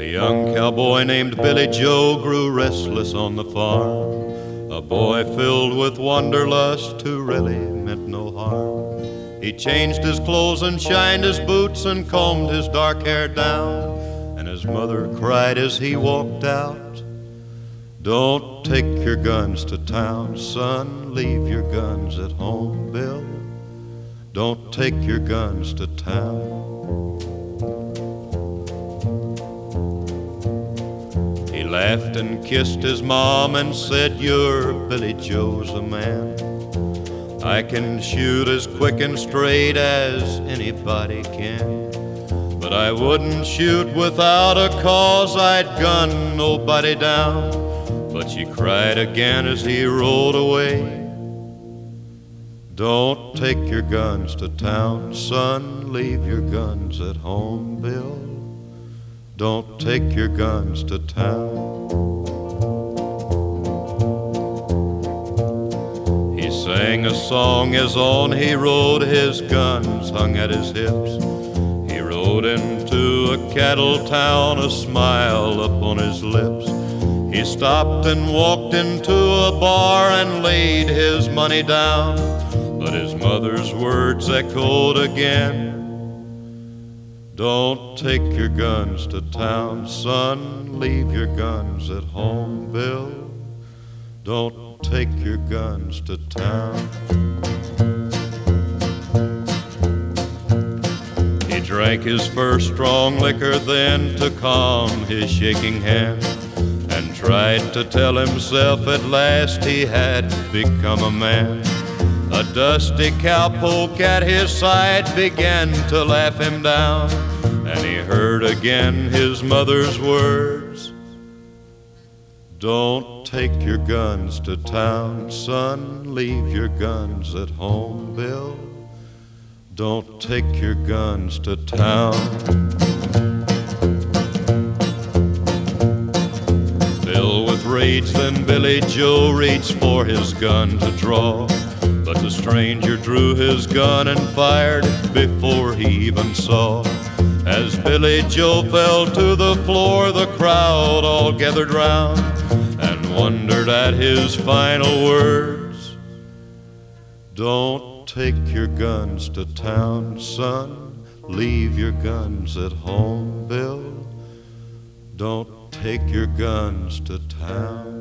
A young cowboy named Billy Joe grew restless on the farm, a boy filled with wanderlust who really meant no harm. He changed his clothes and shined his boots and combed his dark hair down, and his mother cried as he walked out, "Don't take your guns to town, son, leave your guns at home, Bill. Don't take your guns to town." He laughed and kissed his mom and said, "You're Billy Joe's a man. I can shoot as quick and straight as anybody can. But I wouldn't shoot without a cause, I'd gun nobody down." But she cried again as he rode away, "Don't take your guns to town, son, leave your guns at home, Bill. Don't take your guns to town." He sang a song as on he rode, his guns hung at his hips. He rode into a cattle town, a smile upon his lips. He stopped and walked into a bar and laid his money down, but his mother's words echoed again, "Don't take your guns to town, son, leave your guns at home, Bill. Don't take your guns to town." He drank his first strong liquor then to calm his shaking hand, and tried to tell himself at last he had become a man. A dusty cowpoke at his side began to laugh him down, and he heard again his mother's words, "Don't take your guns to town, son, leave your guns at home, Bill. Don't take your guns to town." Filled with rage, then Billy Joe reached for his gun to draw, but the stranger drew his gun and fired before he even saw. As Billy Joe fell to the floor, the crowd all gathered round and wondered at his final words, "Don't take your guns to town, son, leave your guns at home, Bill. Don't take your guns to town."